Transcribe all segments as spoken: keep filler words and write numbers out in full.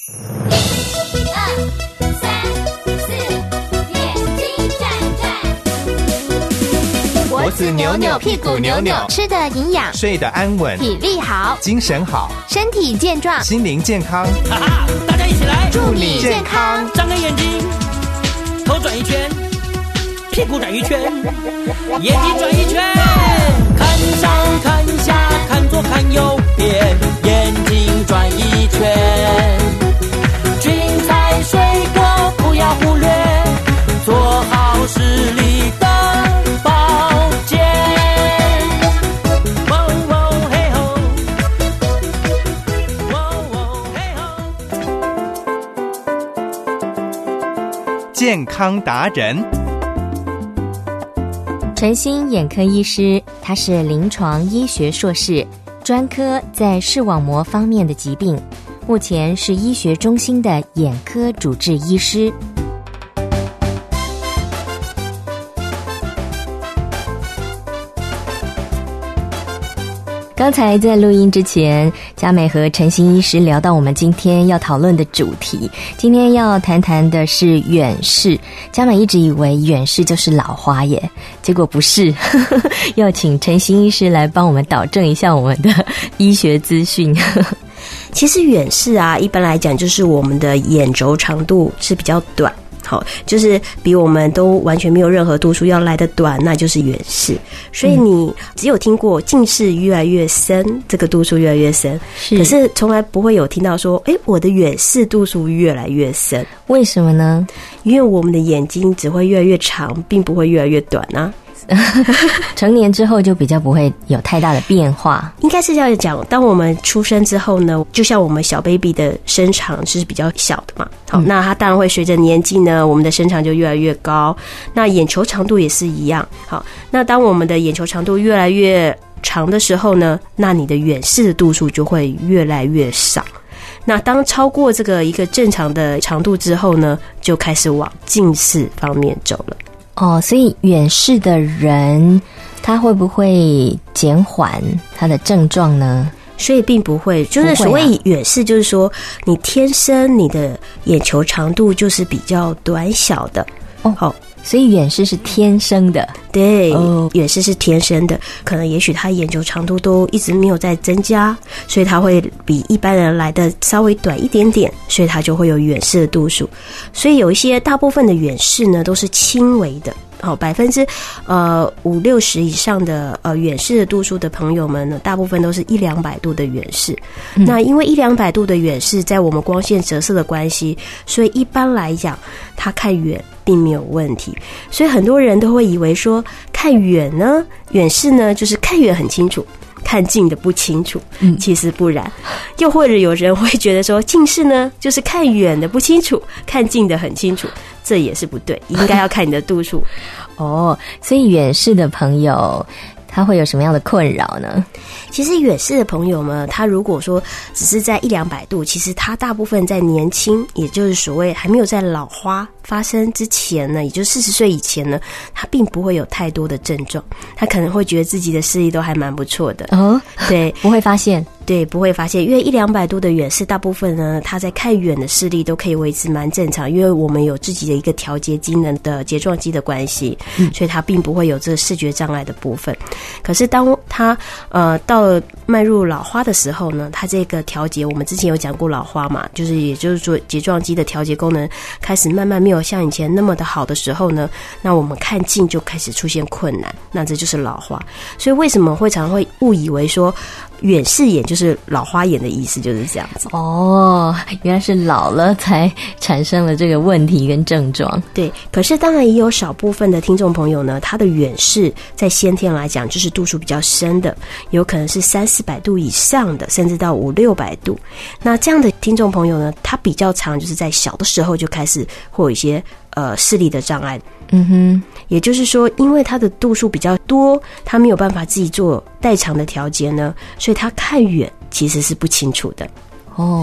脖子扭扭，屁股扭扭， 吃的营养， 睡得安稳， 体力好， 精神好， 身体健壮， 心灵健康。 哈哈，大家一起来， 祝你健康！ 张开眼睛，头转一圈，屁股转一圈，眼睛转一圈，看上看下，看左看右边，眼睛转一圈。菌菜水果不要忽略，做好视力的保健。喔喔嘿吼，喔喔嘿吼。健康达人陈欣眼科医师，他是临床医学硕士，专科在视网膜方面的疾病，目前是医学中心的眼科主治医师。刚才在录音之前，嘉美和陈欣医师聊到我们今天要讨论的主题，今天要谈谈的是远视。嘉美一直以为远视就是老花耶，结果不是，呵呵，要请陈欣医师来帮我们导正一下我们的医学资讯。 其实远视啊，一般来讲就是我们的眼轴长度是比较短，好，就是比我们都完全没有任何度数要来的短，那就是远视。所以你只有听过近视越来越深，这个度数越来越深，可是从来不会有听到说，哎，我的远视度数越来越深。 为什么呢？ 因为我们的眼睛只会越来越长，并不会越来越短啊。 成年之后就比较不会有太大的变化， 应该是这样讲，当我们出生之后呢，就像我们小 baby 的身长是比较小的嘛，好，嗯、那它当然会随着年纪呢，我们的身长就越来越高，那眼球长度也是一样。好，那当我们的眼球长度越来越长的时候呢，那你的远视的度数就会越来越少。那当超过这个一个正常的长度之后呢，就开始往近视方面走了。 哦，所以远视的人他会不会减缓他的症状呢？ 所以并不会，就是所谓远视，就是说你天生你的眼球长度就是比较短小的。 哦，好，所以远视是天生的。 对，哦、远视是天生的，可能也许他眼球长度都一直没有在增加，所以他会比一般人来的稍微短一点点，所以他就会有远视的度数。所以有一些大部分的远视呢都是轻微的。好，百分之呃五六十以上的呃远视的度数的朋友们呢，大部分都是一两百度的远视。嗯、那因为一两百度的远视，在我们光线折射的关系，所以一般来讲，他看远并没有问题。所以很多人都会以为说，看远呢，远视呢就是看远很清楚，看近的不清楚。嗯，其实不然。又或者有人会觉得说，近视呢就是看远的不清楚，看近的很清楚。这也是不对，应该要看你的度数。 哦，所以远视的朋友他会有什么样的困扰呢？ 其实远视的朋友们，他如果说只是在一两百度，其实他大部分在年轻，也就是所谓还没有在老花发生之前呢，也就是四十岁以前呢，他并不会有太多的症状，他可能会觉得自己的视力都还蛮不错的。 哦， 对， 不会发现。 对，不会发现，因为一两百度的远视，大部分呢，他在看远的视力都可以维持蛮正常，因为我们有自己的一个调节机能的睫状肌的关系，嗯、所以他并不会有这个视觉障碍的部分。可是当他呃到了迈入老花的时候呢，他这个调节，我们之前有讲过老花嘛，就是也就是说睫状肌的调节功能开始慢慢没有像以前那么的好的时候呢，那我们看近就开始出现困难，那这就是老花。所以为什么会常会误以为说远视眼就是老花眼的意思，就是这样子。 哦，原来是老了才产生了这个问题跟症状。 对，可是当然也有少部分的听众朋友呢，他的远视在先天来讲就是度数比较深的，有可能是三四百度以上的，甚至到五六百度。那这样的听众朋友呢，他比较常就是在小的时候就开始会有一些呃视力的障碍。 嗯哼， 也就是说，因为它的度数比较多，他没有办法自己做代偿的调节呢，所以他看远其实是不清楚的。 哦，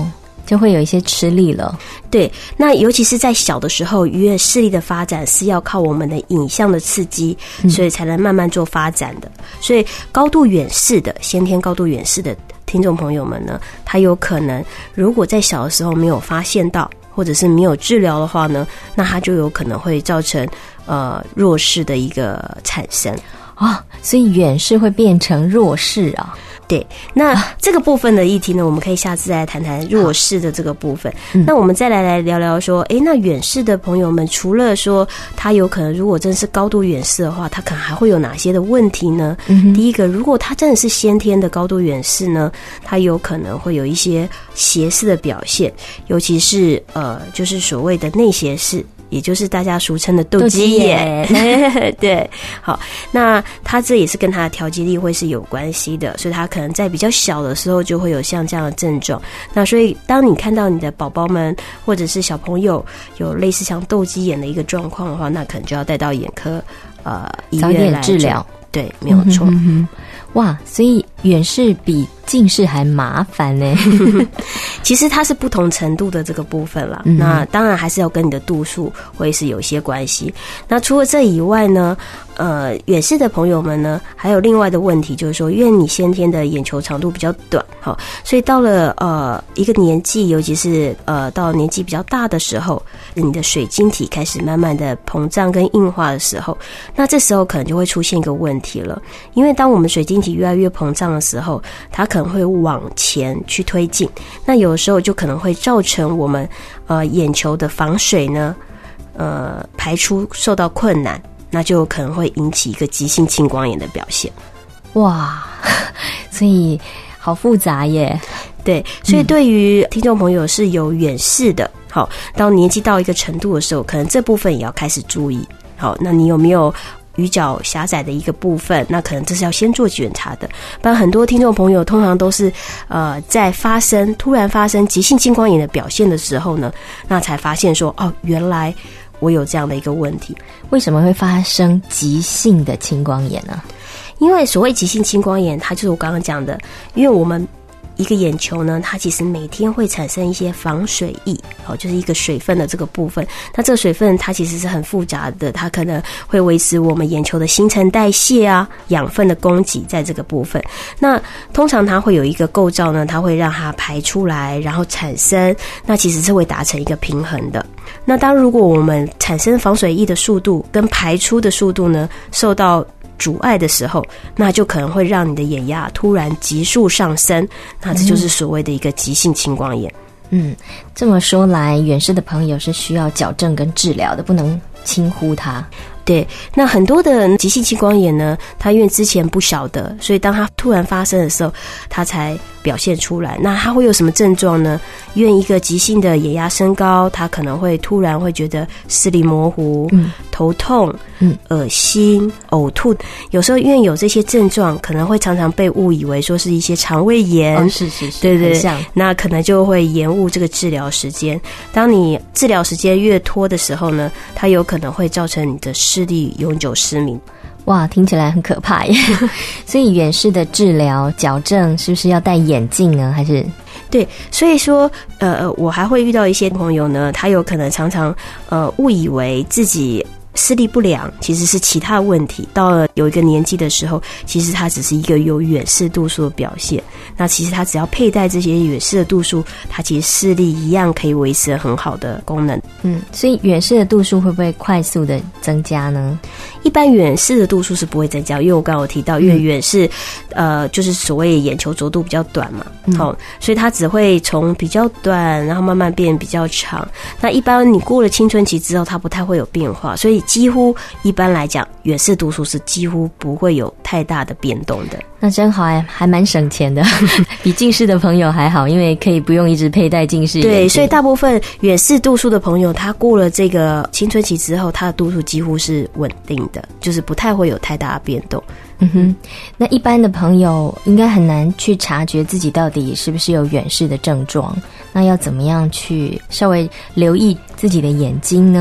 就会有一些吃力了。 对，那尤其是在小的时候，因为视力的发展是要靠我们的影像的刺激，所以才能慢慢做发展的。所以高度远视的先天高度远视的听众朋友们呢，他有可能如果在小的时候没有发现到，或者是没有治疗的话呢，那他就有可能会造成呃弱视的一个产生啊、哦，所以远视会变成弱视啊。 对，那这个部分的议题呢，我们可以下次再来谈谈弱视的这个部分。那我们再来来聊聊说，诶，那远视的朋友们，除了说他有可能如果真是高度远视的话，他可能还会有哪些的问题呢？嗯、第一个，如果他真的是先天的高度远视呢，他有可能会有一些斜视的表现，尤其是呃，就是所谓的内斜视。也就是大家俗称的斗鸡眼，对，好，那他这也是跟他的调节力会是有关系的，所以他可能在比较小的时候就会有像这样的症状。那所以当你看到你的宝宝们或者是小朋友有类似像斗鸡眼的一个状况的话，那可能就要带到眼科呃医院来治疗。 对，没有错。嗯嗯哇，所以远视比近视还麻烦呢。 其实它是不同程度的这个部分啦、嗯、那当然还是要跟你的度数会是有些关系。那除了这以外呢，呃，远视的朋友们呢，还有另外的问题，就是说，因为你先天的眼球长度比较短，好，所以到了呃一个年纪，尤其是呃到年纪比较大的时候，你的水晶体开始慢慢的膨胀跟硬化的时候，那这时候可能就会出现一个问题了，因为当我们水晶体越来越膨胀的时候，它可能会往前去推进，那有的时候就可能会造成我们呃眼球的防水呢，呃排出受到困难，那就可能会引起一个急性青光眼的表现。 哇，所以好复杂耶。 对，所以对于听众朋友是有远视的，好，到年纪到一个程度的时候，可能这部分也要开始注意。好，那你有没有鱼角狭窄的一个部分，那可能这是要先做检查的。不然很多听众朋友通常都是呃在发生突然发生急性青光眼的表现的时候呢，那才发现说哦，原来我有这样的一个问题。 为什么会发生急性的青光眼呢？ 因为所谓急性青光眼，它就是我刚刚讲的，因为我们一个眼球呢，它其实每天会产生一些防水液，哦，就是一个水分的这个部分。那这个水分它其实是很复杂的，它可能会维持我们眼球的新陈代谢啊，养分的供给在这个部分。那通常它会有一个构造呢，它会让它排出来，然后产生，那其实是会达成一个平衡的。那当如果我们产生防水液的速度跟排出的速度呢，受到阻碍的时候，那就可能会让你的眼压突然急速上升，那这就是所谓的一个急性青光眼。 嗯，这么说来，远视的朋友是需要矫正跟治疗的，不能轻忽它。 对，那很多的急性青光眼呢，它因为之前不晓得，所以当它突然发生的时候，它才表现出来。那它会有什么症状呢？因为一个急性的眼压升高，它可能会突然会觉得视力模糊、嗯、头痛、嗯、恶心、呕吐。有时候因为有这些症状，可能会常常被误以为说是一些肠胃炎。 哦，是是是， 对对对，那可能就会延误这个治疗时间。当你治疗时间越拖的时候呢，它有可能会造成你的视力永久失明。 哇，听起来很可怕耶。所以远视的治疗矫正是不是要戴眼镜呢？还是？ 对，所以说呃我还会遇到一些朋友呢，他有可能常常呃误以为自己视力不良其实是其他问题，到了有一个年纪的时候，其实它只是一个有远视度数的表现。那其实它只要佩戴这些远视的度数，它其实视力一样可以维持很好的功能。 嗯，所以远视的度数会不会快速的增加呢？ 一般远视的度数是不会增加，因为我刚刚有提到，因为远视呃就是所谓眼球轴度比较短嘛，好、嗯，所以它只会从比较短，然后慢慢变比较长。那一般你过了青春期之后，它不太会有变化，所以几乎一般来讲，远视度数是几乎不会有太大的变动的。 那真好哎，还蛮省钱的，比近视的朋友还好，因为可以不用一直佩戴近视眼镜。 对，所以大部分远视度数的朋友，他过了这个青春期之后，他的度数几乎是稳定的，就是不太会有太大的变动。 嗯哼，那一般的朋友应该很难去察觉自己到底是不是有远视的症状，那要怎么样去稍微留意自己的眼睛呢？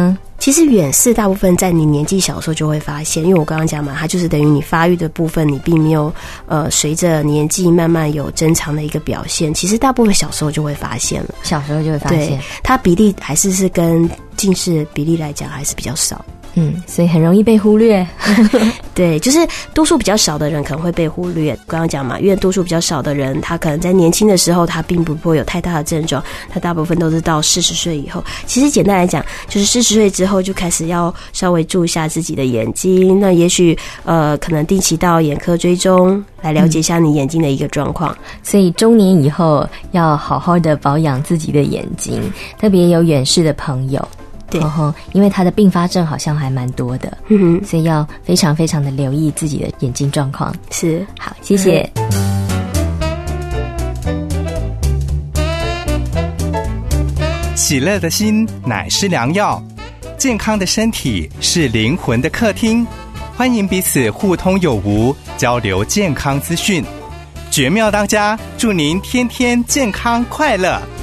其实远视大部分在你年纪小的时候就会发现，因为我刚刚讲嘛，它就是等于你发育的部分，你并没有呃随着年纪慢慢有增长的一个表现。其实大部分小时候就会发现了， 小时候就会发现， 对，它比例还是是跟近视的比例来讲还是比较少。 嗯，所以很容易被忽略。 对，就是度数比较少的人可能会被忽略。刚刚讲嘛，因为度数比较少的人，他可能在年轻的时候他并不会有太大的症状，他大部分都是到四十岁以后。其实简单来讲，就是四十岁之后就开始要稍微注意一下自己的眼睛，那也许呃可能定期到眼科追踪，来了解一下你眼睛的一个状况。嗯， 所以中年以后要好好的保养自己的眼睛，特别有远视的朋友。对，哦，因为它的并发症好像还蛮多的，嗯哼，所以要非常非常的留意自己的眼睛状况。 是， 好，谢谢。 喜乐的心乃是良药，健康的身体是灵魂的客厅。欢迎彼此互通有无，交流健康资讯。绝妙当家，祝您天天健康快乐。